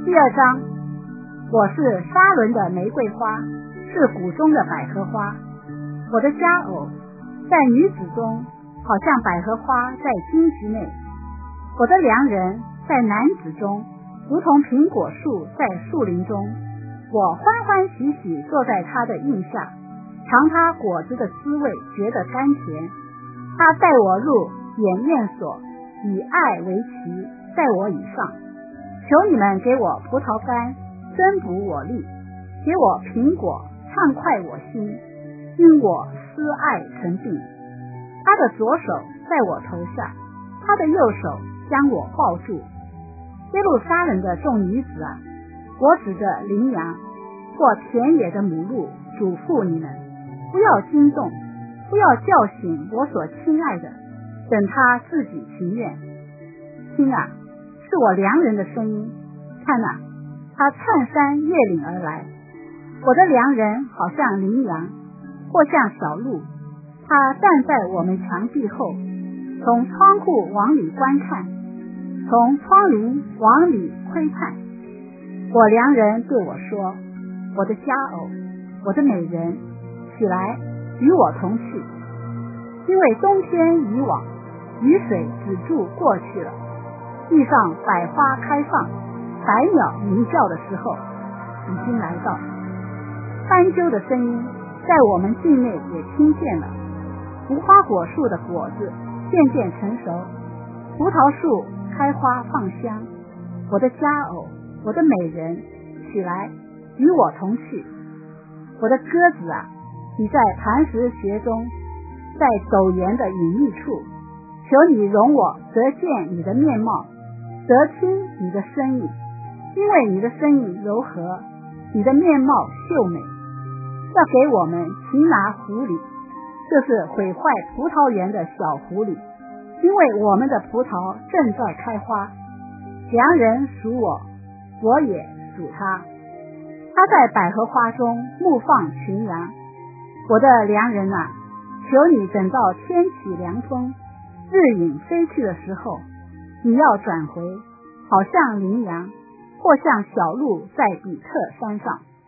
第二章，我是沙伦的玫瑰花，是谷中的百合花。我的佳偶在女子中，好像百合花在荆棘内；我的良人在男子中，如同苹果树在树林中。我欢欢喜喜坐在他的荫下，尝他果子的滋味，觉得甘甜。他带我入检验所，以爱为旗，在我以上。求你们给我葡萄干，增补我力；给我苹果，畅快我心，因我思爱成病。他的左手在我头下，他的右手将我抱住。耶路撒冷的众女子啊，我指着羚羊或田野的母鹿嘱咐你们，不要惊动，不要叫醒我所亲爱的，等他自己情愿。听啊，是我良人的声音，看啊，他窜山越岭而来。我的良人好像羚羊，或像小鹿，他站在我们墙壁后，从窗户往里观看，从窗棂往里窥探。我良人对我说，我的佳偶，我的美人，起来与我同去，因为冬天已往，雨水止住过去了，地上百花开放，百鸟鸣叫的时候已经来到。斑鸠的声音在我们境内也听见了，无花果树的果子渐渐成熟，葡萄树开花放香。我的佳偶，我的美人，起来与我同去。我的鸽子啊，你在磐石穴中，在陡岩的隐秘处，求你容我得见你的面貌，得听你的声音，因为你的声音柔和，你的面貌秀美。要给我们擒拿狐狸，就是毁坏葡萄园的小狐狸，因为我们的葡萄正在开花。良人属我，我也属他。他在百合花中牧放群羊。我的良人啊，求你等到天起凉风，日影飞去的时候，你要转回，好像羚羊，或像小鹿在比特山上。